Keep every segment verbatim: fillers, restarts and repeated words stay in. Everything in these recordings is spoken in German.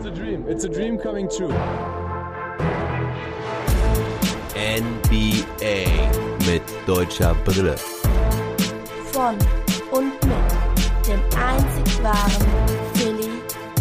a dream. It's a dream coming true. N B A mit deutscher Brille. Von und mit dem einzig wahren Philly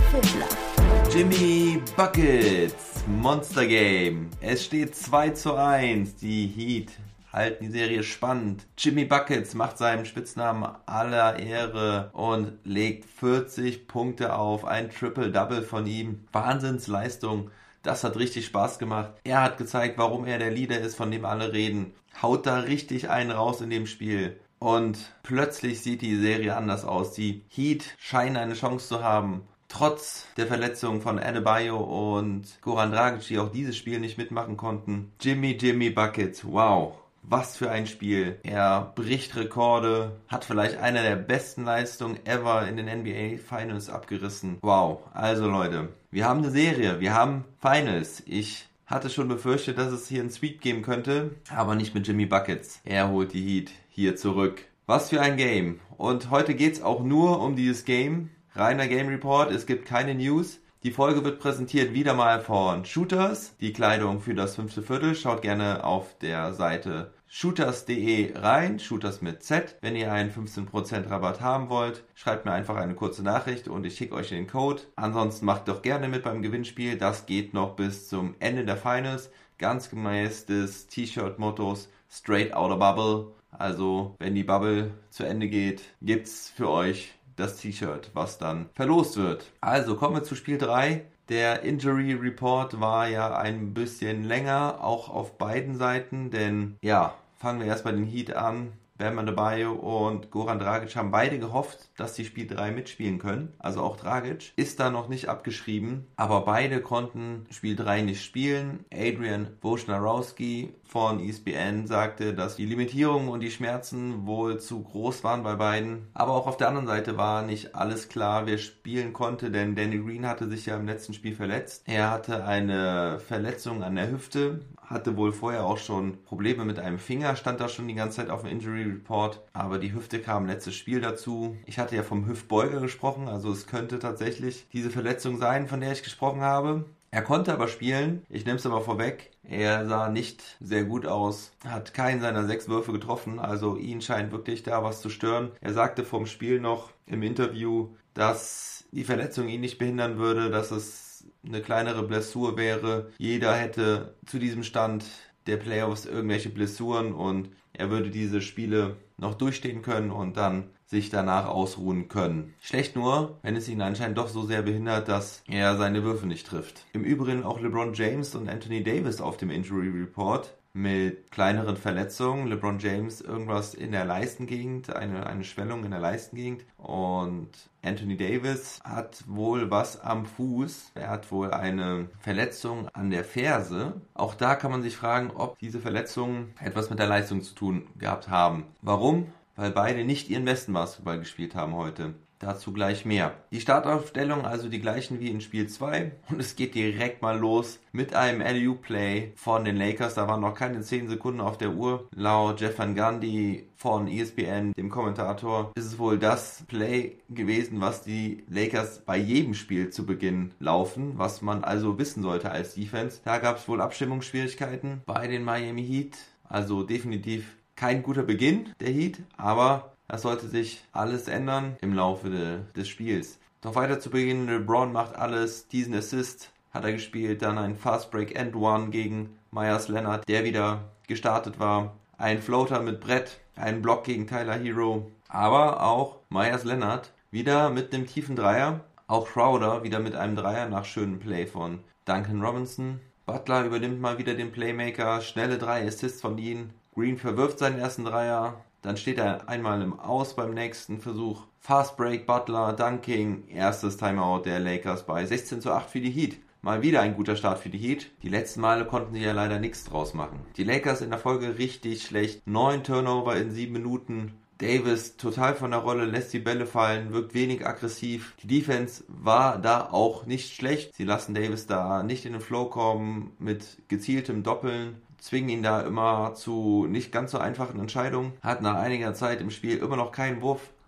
Fiddler. Jimmy Buckets, Monster Game. Es steht zwei zu eins. Die Heat halten die Serie spannend. Jimmy Buckets macht seinem Spitznamen aller Ehre und legt vierzig Punkte auf. Ein Triple-Double von ihm. Wahnsinnsleistung. Das hat richtig Spaß gemacht. Er hat gezeigt, warum er der Leader ist, von dem alle reden. Haut da richtig einen raus in dem Spiel. Und plötzlich sieht die Serie anders aus. Die Heat scheinen eine Chance zu haben. Trotz der Verletzung von Adebayo und Goran Dragic, die auch dieses Spiel nicht mitmachen konnten. Jimmy, Jimmy Buckets, wow. Was für ein Spiel. Er bricht Rekorde, hat vielleicht eine der besten Leistungen ever in den N B A Finals abgerissen. Wow. Also Leute, wir haben eine Serie, wir haben Finals. Ich hatte schon befürchtet, dass es hier ein Sweep geben könnte, aber nicht mit Jimmy Buckets. Er holt die Heat hier zurück. Was für ein Game. Und heute geht's auch nur um dieses Game. Reiner Game Report, es gibt keine News. Die Folge wird präsentiert wieder mal von Shooters, die Kleidung für das fünfte Viertel. Schaut gerne auf der Seite shooters punkt de rein, Shooters mit Z. Wenn ihr einen fünfzehn Prozent Rabatt haben wollt, schreibt mir einfach eine kurze Nachricht und ich schicke euch den Code. Ansonsten macht doch gerne mit beim Gewinnspiel, das geht noch bis zum Ende der Finals. Ganz gemäß des T-Shirt-Mottos Straight Outta Bubble. Also wenn die Bubble zu Ende geht, gibt's für euch das T-Shirt, was dann verlost wird. Also kommen wir zu Spiel drei. Der Injury Report war ja ein bisschen länger, auch auf beiden Seiten, denn ja, fangen wir erst bei den Heat an. Bam Adebayo und Goran Dragic haben beide gehofft, dass sie Spiel drei mitspielen können. Also auch Dragic ist da noch nicht abgeschrieben, aber beide konnten Spiel drei nicht spielen. Adrian Wojnarowski von E S P N sagte, dass die Limitierungen und die Schmerzen wohl zu groß waren bei beiden. Aber auch auf der anderen Seite war nicht alles klar, wer spielen konnte, denn Danny Green hatte sich ja im letzten Spiel verletzt. Er hatte eine Verletzung an der Hüfte, hatte wohl vorher auch schon Probleme mit einem Finger, stand da schon die ganze Zeit auf dem Injury Report, aber die Hüfte kam letztes Spiel dazu. Ich hatte ja vom Hüftbeuger gesprochen, also es könnte tatsächlich diese Verletzung sein, von der ich gesprochen habe. Er konnte aber spielen, ich nehme es aber vorweg, er sah nicht sehr gut aus, hat keinen seiner sechs Würfe getroffen, also ihn scheint wirklich da was zu stören. Er sagte vom Spiel noch im Interview, dass die Verletzung ihn nicht behindern würde, dass es eine kleinere Blessur wäre. Jeder hätte zu diesem Stand der Playoffs irgendwelche Blessuren und er würde diese Spiele noch durchstehen können und dann sich danach ausruhen können. Schlecht nur, wenn es ihn anscheinend doch so sehr behindert, dass er seine Würfe nicht trifft. Im Übrigen auch LeBron James und Anthony Davis auf dem Injury Report mit kleineren Verletzungen. LeBron James irgendwas in der Leistengegend, eine, eine Schwellung in der Leistengegend und Anthony Davis hat wohl was am Fuß. Er hat wohl eine Verletzung an der Ferse. Auch da kann man sich fragen, ob diese Verletzungen etwas mit der Leistung zu tun gehabt haben. Warum? Weil beide nicht ihren besten Basketball gespielt haben heute. Dazu gleich mehr. Die Startaufstellung also die gleichen wie in Spiel zwei und es geht direkt mal los mit einem Alley-oop-Play von den Lakers. Da waren noch keine zehn Sekunden auf der Uhr. Laut Jeff Van Gundy von E S P N, dem Kommentator, ist es wohl das Play gewesen, was die Lakers bei jedem Spiel zu Beginn laufen, was man also wissen sollte als Defense. Da gab es wohl Abstimmungsschwierigkeiten bei den Miami Heat, also definitiv kein guter Beginn der Heat, aber das sollte sich alles ändern im Laufe de, des Spiels. Doch weiter zu Beginn, LeBron macht alles, diesen Assist hat er gespielt, dann ein Fast Break and One gegen Meyers Leonard, der wieder gestartet war, ein Floater mit Brett, ein Block gegen Tyler Hero, aber auch Meyers Leonard wieder mit einem tiefen Dreier, auch Crowder wieder mit einem Dreier nach schönem Play von Duncan Robinson. Butler übernimmt mal wieder den Playmaker, schnelle drei Assists von ihm. Green verwirft seinen ersten Dreier, dann steht er einmal im Aus beim nächsten Versuch. Fast Break, Butler, Dunking, erstes Timeout der Lakers bei sechzehn zu acht für die Heat. Mal wieder ein guter Start für die Heat. Die letzten Male konnten sie ja leider nichts draus machen. Die Lakers in der Folge richtig schlecht. Neun Turnover in sieben Minuten. Davis total von der Rolle, lässt die Bälle fallen, wirkt wenig aggressiv. Die Defense war da auch nicht schlecht. Sie lassen Davis da nicht in den Flow kommen mit gezieltem Doppeln. Zwingen ihn da immer zu nicht ganz so einfachen Entscheidungen. Hat nach einiger Zeit im Spiel immer noch keinen Wurf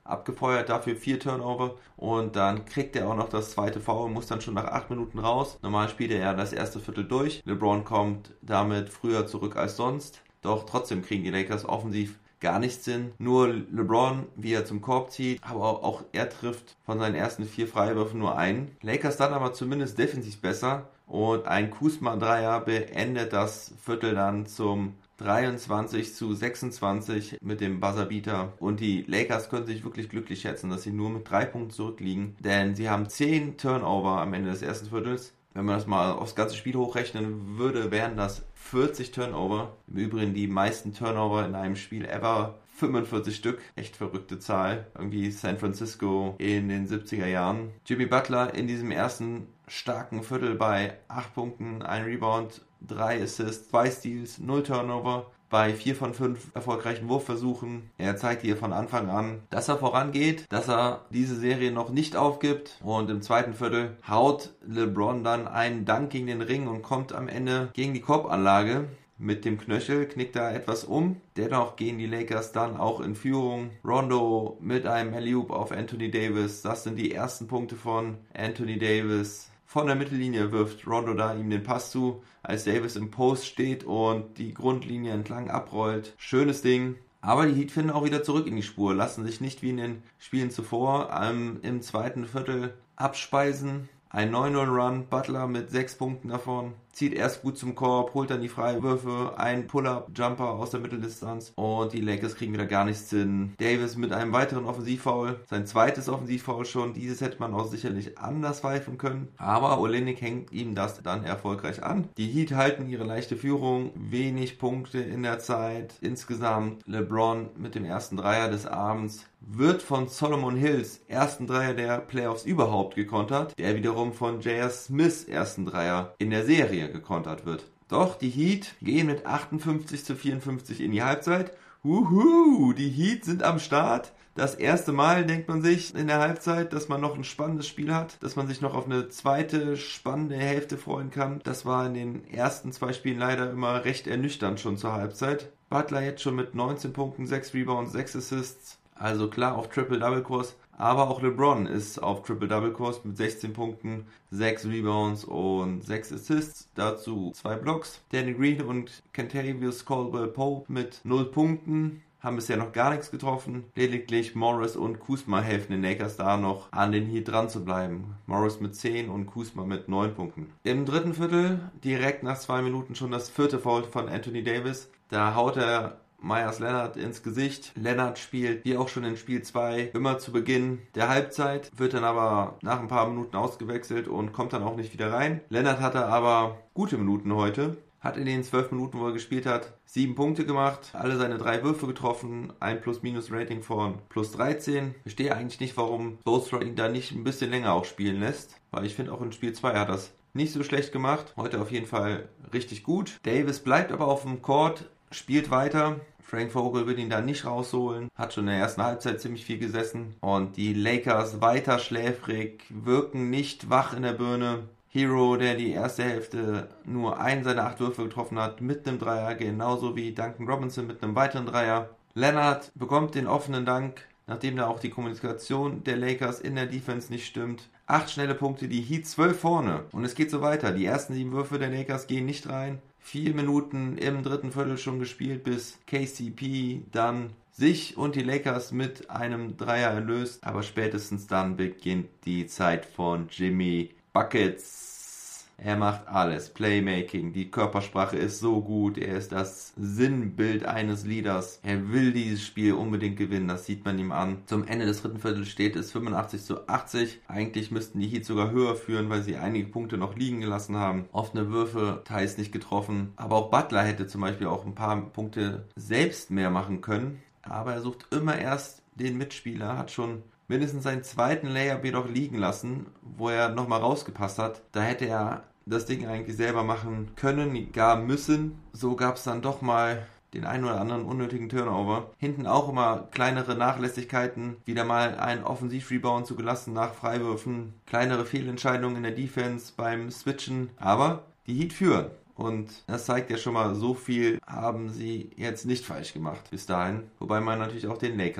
abgefeuert, dafür vier Turnover und dann kriegt er auch noch das zweite Foul, muss dann schon nach acht Minuten raus. Normal spielt er ja das erste Viertel durch. LeBron kommt damit früher zurück als sonst, doch trotzdem kriegen die Lakers offensiv gar nichts hin. Nur LeBron, wie er zum Korb zieht, aber auch er trifft von seinen ersten vier Freiwürfen nur einen. Lakers dann aber zumindest defensiv besser und ein Kuzma-Dreier beendet das Viertel dann zum dreiundzwanzig zu sechsundzwanzig mit dem Buzzerbeater. Und die Lakers können sich wirklich glücklich schätzen, dass sie nur mit drei Punkten zurückliegen, denn sie haben zehn Turnover am Ende des ersten Viertels. Wenn man das mal aufs ganze Spiel hochrechnen würde, wären das vierzig Turnover. Im Übrigen die meisten Turnover in einem Spiel ever. fünfundvierzig Stück. Echt verrückte Zahl. Irgendwie San Francisco in den siebziger Jahren. Jimmy Butler in diesem ersten starken Viertel bei acht Punkten, ein Rebound, drei Assists, zwei Steals, null Turnover. Bei vier von fünf erfolgreichen Wurfversuchen. Er zeigt hier von Anfang an, dass er vorangeht, dass er diese Serie noch nicht aufgibt. Und im zweiten Viertel haut LeBron dann einen Dank gegen den Ring und kommt am Ende gegen die Korbanlage. Mit dem Knöchel knickt er etwas um. Dennoch gehen die Lakers dann auch in Führung. Rondo mit einem Alley-oop auf Anthony Davis. Das sind die ersten Punkte von Anthony Davis. Von der Mittellinie wirft Rondo da ihm den Pass zu, als Davis im Post steht und die Grundlinie entlang abrollt. Schönes Ding. Aber die Heat finden auch wieder zurück in die Spur, lassen sich nicht wie in den Spielen zuvor ähm, im zweiten Viertel abspeisen. Ein neun null Run, Butler mit sechs Punkten davon, zieht erst gut zum Korb, holt dann die Freiwürfe, ein Pull-Up-Jumper aus der Mitteldistanz und die Lakers kriegen wieder gar nichts hin. Davis mit einem weiteren Offensivfoul, sein zweites Offensivfoul schon, dieses hätte man auch sicherlich anders pfeifen können, aber Olynyk hängt ihm das dann erfolgreich an. Die Heat halten ihre leichte Führung, wenig Punkte in der Zeit, insgesamt LeBron mit dem ersten Dreier des Abends wird von Solomon Hills ersten Dreier der Playoffs überhaupt gekontert, der wiederum von J R. Smiths ersten Dreier in der Serie gekontert wird. Doch die Heat gehen mit achtundfünfzig zu vierundfünfzig in die Halbzeit. Huhu, die Heat sind am Start. Das erste Mal denkt man sich in der Halbzeit, dass man noch ein spannendes Spiel hat, dass man sich noch auf eine zweite spannende Hälfte freuen kann. Das war in den ersten zwei Spielen leider immer recht ernüchternd schon zur Halbzeit. Butler jetzt schon mit neunzehn Punkten, sechs Rebounds, sechs Assists. Also klar auf Triple-Double-Kurs, aber auch LeBron ist auf Triple-Double-Kurs mit sechzehn Punkten, sechs Rebounds und sechs Assists, dazu zwei Blocks. Danny Green und Kentavious Caldwell-Pope mit null Punkten, haben bisher noch gar nichts getroffen. Lediglich Morris und Kuzma helfen den Lakers da noch an den Heat dran zu bleiben. Morris mit zehn und Kuzma mit neun Punkten. Im dritten Viertel, direkt nach zwei Minuten schon das vierte Foul von Anthony Davis, da haut er Meyers Leonard ins Gesicht. Leonard spielt, wie auch schon in Spiel zwei, immer zu Beginn der Halbzeit, wird dann aber nach ein paar Minuten ausgewechselt und kommt dann auch nicht wieder rein. Leonard hatte aber gute Minuten heute, hat in den zwölf Minuten, wo er gespielt hat, sieben Punkte gemacht, alle seine drei Würfe getroffen, ein Plus-Minus-Rating von plus dreizehn. Ich verstehe eigentlich nicht, warum Spoelstra ihn da nicht ein bisschen länger auch spielen lässt, weil ich finde, auch in Spiel zwei hat das nicht so schlecht gemacht. Heute auf jeden Fall richtig gut. Davis bleibt aber auf dem Court, spielt weiter. Frank Vogel wird ihn da nicht rausholen. Hat schon in der ersten Halbzeit ziemlich viel gesessen. Und die Lakers weiter schläfrig, wirken nicht wach in der Birne. Hero, der die erste Hälfte nur einen seiner acht Würfe getroffen hat, mit einem Dreier, genauso wie Duncan Robinson mit einem weiteren Dreier. Leonard bekommt den offenen Dank, nachdem da auch die Kommunikation der Lakers in der Defense nicht stimmt. Acht schnelle Punkte, die Heat zwölf vorne. Und es geht so weiter. Die ersten sieben Würfe der Lakers gehen nicht rein. Vier Minuten im dritten Viertel schon gespielt, bis K C P dann sich und die Lakers mit einem Dreier erlöst. Aber spätestens dann beginnt die Zeit von Jimmy Buckets. Er macht alles. Playmaking, die Körpersprache ist so gut. Er ist das Sinnbild eines Leaders. Er will dieses Spiel unbedingt gewinnen. Das sieht man ihm an. Zum Ende des dritten Viertels steht es fünfundachtzig zu achtzig. Eigentlich müssten die Heat sogar höher führen, weil sie einige Punkte noch liegen gelassen haben. Offene Würfe, teils nicht getroffen. Aber auch Butler hätte zum Beispiel auch ein paar Punkte selbst mehr machen können. Aber er sucht immer erst den Mitspieler, hat schon mindestens seinen zweiten Layup jedoch liegen lassen, wo er nochmal rausgepasst hat. Da hätte er das Ding eigentlich selber machen können, gar müssen. So gab es dann doch mal den einen oder anderen unnötigen Turnover. Hinten auch immer kleinere Nachlässigkeiten, wieder mal einen Offensiv-Rebound zugelassen nach Freiwürfen, kleinere Fehlentscheidungen in der Defense beim Switchen, aber die Heat führen. Und das zeigt ja schon mal, so viel haben sie jetzt nicht falsch gemacht bis dahin. Wobei man natürlich auch den Lakers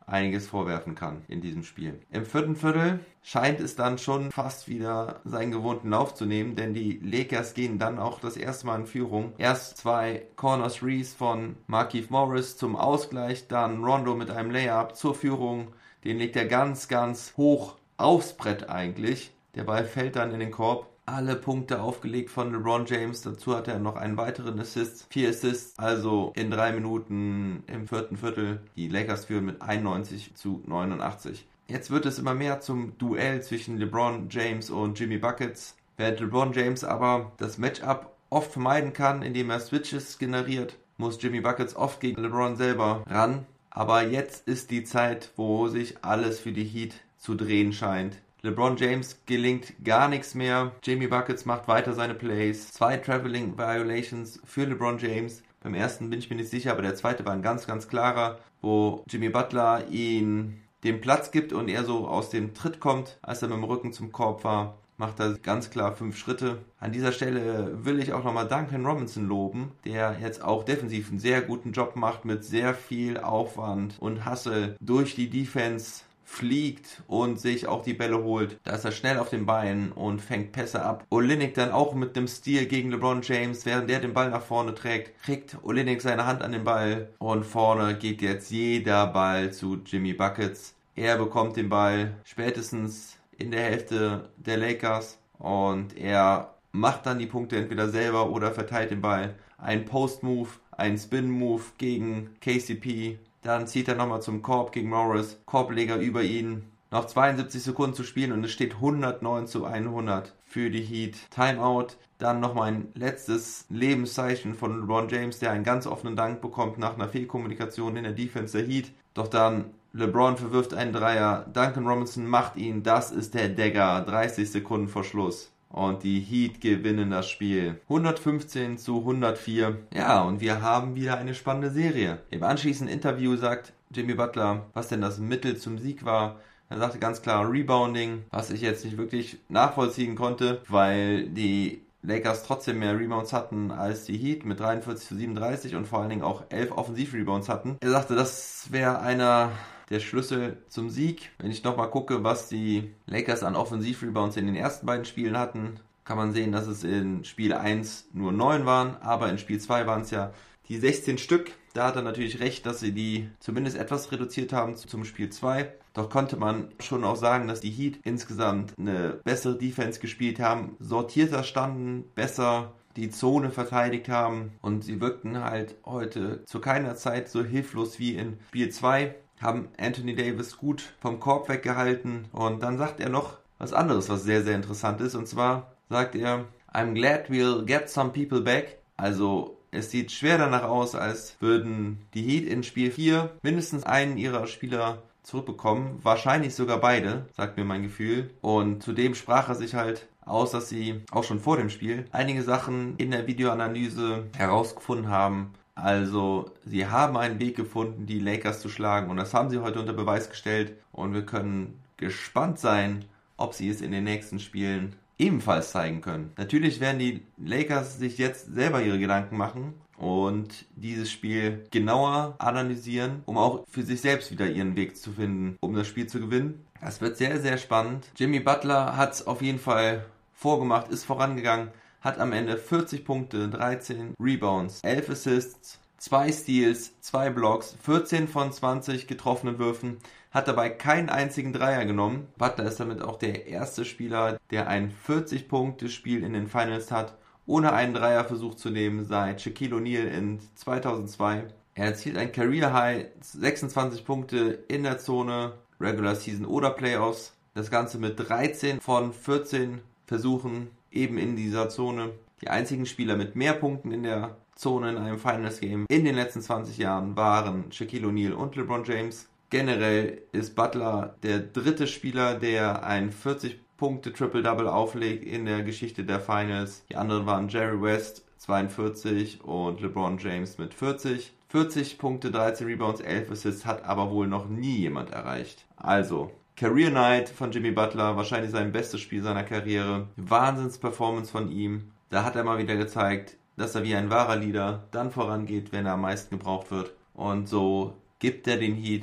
einiges vorwerfen kann in diesem Spiel. Im vierten Viertel scheint es dann schon fast wieder seinen gewohnten Lauf zu nehmen, denn die Lakers gehen dann auch das erste Mal in Führung. Erst zwei Corner Threes von Markieff Morris zum Ausgleich, dann Rondo mit einem Layup zur Führung. Den legt er ganz, ganz hoch aufs Brett eigentlich. Der Ball fällt dann in den Korb. Alle Punkte aufgelegt von LeBron James. Dazu hat er noch einen weiteren Assist. Vier Assists, also in drei Minuten im vierten Viertel. Die Lakers führen mit einundneunzig zu neunundachtzig. Jetzt wird es immer mehr zum Duell zwischen LeBron James und Jimmy Buckets. Während LeBron James aber das Matchup oft vermeiden kann, indem er Switches generiert, muss Jimmy Buckets oft gegen LeBron selber ran. Aber jetzt ist die Zeit, wo sich alles für die Heat zu drehen scheint. LeBron James gelingt gar nichts mehr. Jimmy Buckets macht weiter seine Plays. Zwei Traveling Violations für LeBron James. Beim ersten bin ich mir nicht sicher, aber der zweite war ein ganz, ganz klarer, wo Jimmy Butler ihn den Platz gibt und er so aus dem Tritt kommt, als er mit dem Rücken zum Korb war. Macht er ganz klar fünf Schritte. An dieser Stelle will ich auch nochmal Duncan Robinson loben, der jetzt auch defensiv einen sehr guten Job macht mit sehr viel Aufwand und Hustle durch die Defense fliegt und sich auch die Bälle holt. Da ist er schnell auf den Beinen und fängt Pässe ab. Olynyk dann auch mit dem Steal gegen LeBron James, während der den Ball nach vorne trägt, kriegt Olynyk seine Hand an den Ball und vorne geht jetzt jeder Ball zu Jimmy Buckets. Er bekommt den Ball spätestens in der Hälfte der Lakers und er macht dann die Punkte entweder selber oder verteilt den Ball. Ein Post-Move, ein Spin-Move gegen K C P. Dann zieht er nochmal zum Korb gegen Morris. Korbleger über ihn. Noch zweiundsiebzig Sekunden zu spielen und es steht hundertneun zu hundert für die Heat. Timeout. Dann nochmal ein letztes Lebenszeichen von LeBron James, der einen ganz offenen Dank bekommt nach einer Fehlkommunikation in der Defense der Heat. Doch dann LeBron verwirft einen Dreier. Duncan Robinson macht ihn. Das ist der Dagger. dreißig Sekunden vor Schluss. Und die Heat gewinnen das Spiel. hundertfünfzehn zu hundertvier. Ja, und wir haben wieder eine spannende Serie. Im anschließenden Interview sagt Jimmy Butler, was denn das Mittel zum Sieg war. Er sagte ganz klar Rebounding, was ich jetzt nicht wirklich nachvollziehen konnte, weil die Lakers trotzdem mehr Rebounds hatten als die Heat mit dreiundvierzig zu siebenunddreißig und vor allen Dingen auch elf Offensiv-Rebounds hatten. Er sagte, das wäre einer der Schlüssel zum Sieg. Wenn ich nochmal gucke, was die Lakers an Offensiv-Rebounds in den ersten beiden Spielen hatten, kann man sehen, dass es in Spiel eins nur neun waren, aber in Spiel zwei waren es ja die sechzehn Stück. Da hat er natürlich recht, dass sie die zumindest etwas reduziert haben zum Spiel zwei. Doch konnte man schon auch sagen, dass die Heat insgesamt eine bessere Defense gespielt haben, sortierter standen, besser die Zone verteidigt haben und sie wirkten halt heute zu keiner Zeit so hilflos wie in Spiel zwei. Haben Anthony Davis gut vom Korb weggehalten und dann sagt er noch was anderes, was sehr, sehr interessant ist, und zwar sagt er, I'm glad we'll get some people back. Also es sieht schwer danach aus, als würden die Heat in Spiel vier mindestens einen ihrer Spieler zurückbekommen, wahrscheinlich sogar beide, sagt mir mein Gefühl, und zudem sprach er sich halt aus, dass sie auch schon vor dem Spiel einige Sachen in der Videoanalyse herausgefunden haben. Also, sie haben einen Weg gefunden, die Lakers zu schlagen, und das haben sie heute unter Beweis gestellt und wir können gespannt sein, ob sie es in den nächsten Spielen ebenfalls zeigen können. Natürlich werden die Lakers sich jetzt selber ihre Gedanken machen und dieses Spiel genauer analysieren, um auch für sich selbst wieder ihren Weg zu finden, um das Spiel zu gewinnen. Das wird sehr, sehr spannend. Jimmy Butler hat es auf jeden Fall vorgemacht, ist vorangegangen, hat am Ende vierzig Punkte, dreizehn Rebounds, elf Assists, zwei Steals, zwei Blocks, vierzehn von zwanzig getroffenen Würfen, hat dabei keinen einzigen Dreier genommen. Butler ist damit auch der erste Spieler, der ein vierzig-Punkte-Spiel in den Finals hat, ohne einen Dreierversuch zu nehmen seit Shaquille O'Neal in zweitausendzwei. Er erzielt ein Career-High, sechsundzwanzig Punkte in der Zone, Regular Season oder Playoffs. Das Ganze mit dreizehn von vierzehn Versuchen eben in dieser Zone. Die einzigen Spieler mit mehr Punkten in der Zone in einem Finals-Game in den letzten zwanzig Jahren waren Shaquille O'Neal und LeBron James. Generell ist Butler der dritte Spieler, der ein vierzig-Punkte-Triple-Double auflegt in der Geschichte der Finals. Die anderen waren Jerry West, zweiundvierzig, und LeBron James mit vierzig. vierzig Punkte, dreizehn Rebounds, elf Assists hat aber wohl noch nie jemand erreicht. Also, Career Night von Jimmy Butler, wahrscheinlich sein bestes Spiel seiner Karriere. Wahnsinns-Performance von ihm. Da hat er mal wieder gezeigt, dass er wie ein wahrer Leader dann vorangeht, wenn er am meisten gebraucht wird. Und so gibt er den Heat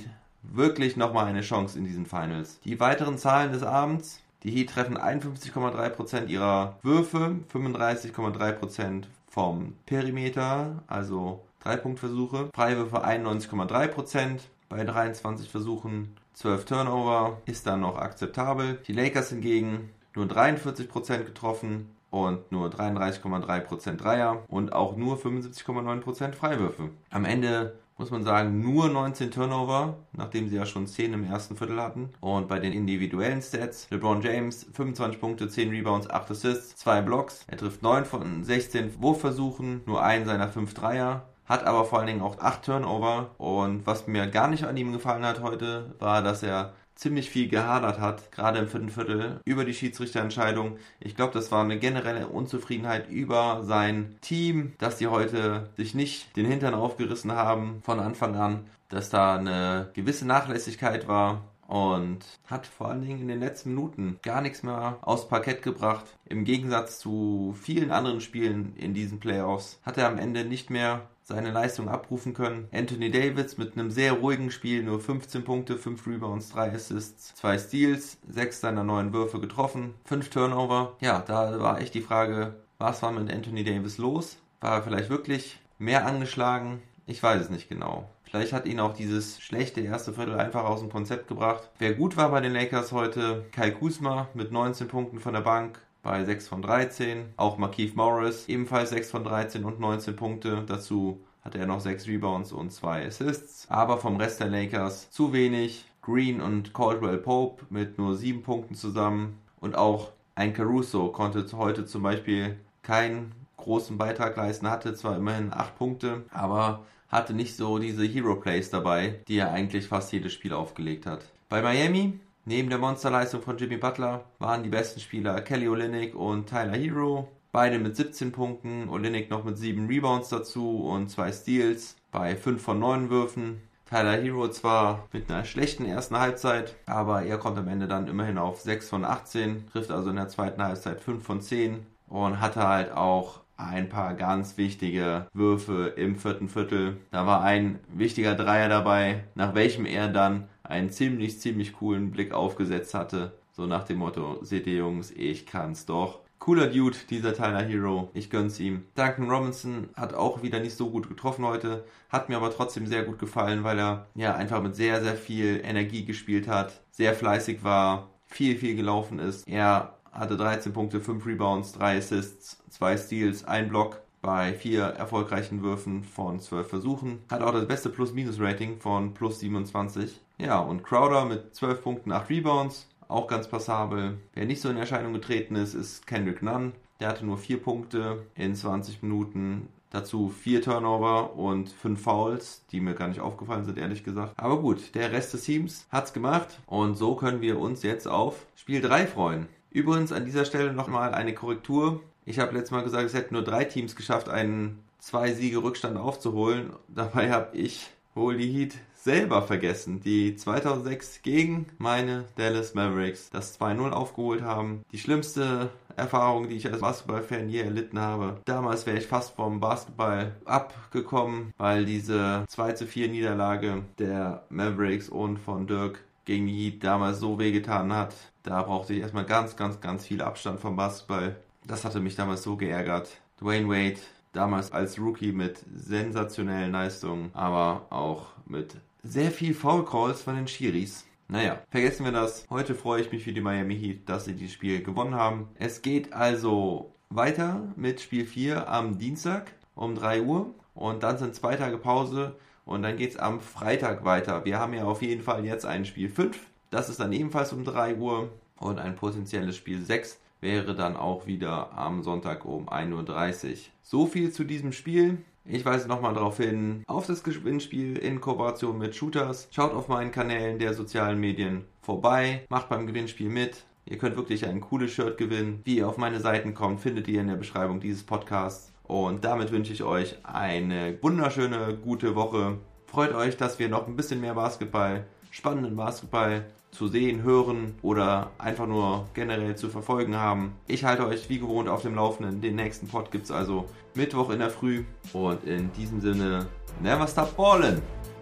wirklich nochmal eine Chance in diesen Finals. Die weiteren Zahlen des Abends: Die Heat treffen einundfünfzig Komma drei Prozent ihrer Würfe, fünfunddreißig Komma drei Prozent vom Perimeter, also Drei-Punkt-Versuche. Freiwürfe einundneunzig Komma drei Prozent bei dreiundzwanzig Versuchen. zwölf Turnover ist dann noch akzeptabel. Die Lakers hingegen nur dreiundvierzig Prozent getroffen und nur dreiunddreißig Komma drei Prozent Dreier und auch nur fünfundsiebzig Komma neun Prozent Freiwürfe. Am Ende muss man sagen, nur neunzehn Turnover, nachdem sie ja schon zehn im ersten Viertel hatten. Und bei den individuellen Stats: LeBron James, fünfundzwanzig Punkte, zehn Rebounds, acht Assists, zwei Blocks. Er trifft neun von sechzehn Wurfversuchen, nur einen seiner fünf Dreier. Hat aber vor allen Dingen auch acht Turnover. Und was mir gar nicht an ihm gefallen hat heute, war, dass er ziemlich viel gehadert hat, gerade im vierten Viertel, über die Schiedsrichterentscheidung. Ich glaube, das war eine generelle Unzufriedenheit über sein Team, dass die heute sich nicht den Hintern aufgerissen haben von Anfang an, dass da eine gewisse Nachlässigkeit war. Und hat vor allen Dingen in den letzten Minuten gar nichts mehr aufs Parkett gebracht. Im Gegensatz zu vielen anderen Spielen in diesen Playoffs hat er am Ende nicht mehr seine Leistung abrufen können. Anthony Davis mit einem sehr ruhigen Spiel, nur fünfzehn Punkte, fünf Rebounds, drei Assists, zwei Steals, sechs seiner neun Würfe getroffen, fünf Turnover. Ja, da war echt die Frage, was war mit Anthony Davis los? War er vielleicht wirklich mehr angeschlagen? Ich weiß es nicht genau. Vielleicht hat ihn auch dieses schlechte erste Viertel einfach aus dem Konzept gebracht. Wer gut war bei den Lakers heute: Kyle Kuzma mit neunzehn Punkten von der Bank bei sechs von dreizehn. Auch Markieff Morris ebenfalls sechs von dreizehn und neunzehn Punkte. Dazu hatte er noch sechs Rebounds und zwei Assists. Aber vom Rest der Lakers zu wenig. Green und Caldwell Pope mit nur sieben Punkten zusammen. Und auch ein Caruso konnte heute zum Beispiel keinen großen Beitrag leisten. Hatte zwar immerhin acht Punkte, aber hatte nicht so diese Hero-Plays dabei, die er eigentlich fast jedes Spiel aufgelegt hat. Bei Miami, neben der Monsterleistung von Jimmy Butler, waren die besten Spieler Kelly Olynyk und Tyler Hero. Beide mit siebzehn Punkten, Olynyk noch mit sieben Rebounds dazu und zwei Steals bei fünf von neun Würfen. Tyler Hero zwar mit einer schlechten ersten Halbzeit, aber er kommt am Ende dann immerhin auf sechs von achtzehn, trifft also in der zweiten Halbzeit fünf von zehn und hatte halt auch ein paar ganz wichtige Würfe im vierten Viertel. Da war ein wichtiger Dreier dabei, nach welchem er dann einen ziemlich, ziemlich coolen Blick aufgesetzt hatte. So nach dem Motto: Seht ihr Jungs, ich kann's doch. Cooler Dude, dieser Tyler Hero. Ich gönn's ihm. Duncan Robinson hat auch wieder nicht so gut getroffen heute. Hat mir aber trotzdem sehr gut gefallen, weil er ja einfach mit sehr, sehr viel Energie gespielt hat. Sehr fleißig war. Viel, viel gelaufen ist. Er hatte dreizehn Punkte, fünf Rebounds, drei Assists, zwei Steals, ein Block bei vier erfolgreichen Würfen von zwölf Versuchen. Hat auch das beste Plus-Minus-Rating von plus siebenundzwanzig. Ja, und Crowder mit zwölf Punkten, acht Rebounds, auch ganz passabel. Wer nicht so in Erscheinung getreten ist, ist Kendrick Nunn. Der hatte nur vier Punkte in zwanzig Minuten. Dazu vier Turnover und fünf Fouls, die mir gar nicht aufgefallen sind, ehrlich gesagt. Aber gut, der Rest des Teams hat's gemacht. Und so können wir uns jetzt auf Spiel drei freuen. Übrigens an dieser Stelle nochmal eine Korrektur. Ich habe letztes Mal gesagt, es hätten nur drei Teams geschafft, einen zwei Siege Rückstand aufzuholen. Dabei habe ich wohl die Heat selber vergessen, die zweitausendsechs gegen meine Dallas Mavericks das zwei null aufgeholt haben. Die schlimmste Erfahrung, die ich als Basketballfan je erlitten habe. Damals wäre ich fast vom Basketball abgekommen, weil diese zwei zu vier Niederlage der Mavericks und von Dirk gegen die Heat damals so wehgetan hat. Da brauchte ich erstmal ganz, ganz, ganz viel Abstand vom Basketball. Das hatte mich damals so geärgert. Dwayne Wade, damals als Rookie mit sensationellen Leistungen, aber auch mit sehr viel Foul Calls von den Schiris. Naja, vergessen wir das. Heute freue ich mich für die Miami Heat, dass sie dieses Spiel gewonnen haben. Es geht also weiter mit Spiel vier am Dienstag um drei Uhr und dann sind zwei Tage Pause. Und dann geht es am Freitag weiter. Wir haben ja auf jeden Fall jetzt ein Spiel fünf. Das ist dann ebenfalls um drei Uhr. Und ein potenzielles Spiel sechs wäre dann auch wieder am Sonntag um ein Uhr dreißig. So viel zu diesem Spiel. Ich weise nochmal darauf hin, auf das Gewinnspiel in Kooperation mit Shooters. Schaut auf meinen Kanälen der sozialen Medien vorbei. Macht beim Gewinnspiel mit. Ihr könnt wirklich ein cooles Shirt gewinnen. Wie ihr auf meine Seiten kommt, findet ihr in der Beschreibung dieses Podcasts. Und damit wünsche ich euch eine wunderschöne, gute Woche. Freut euch, dass wir noch ein bisschen mehr Basketball, spannenden Basketball zu sehen, hören oder einfach nur generell zu verfolgen haben. Ich halte euch wie gewohnt auf dem Laufenden. Den nächsten Pod gibt es also Mittwoch in der Früh. Und in diesem Sinne, never stop ballin'!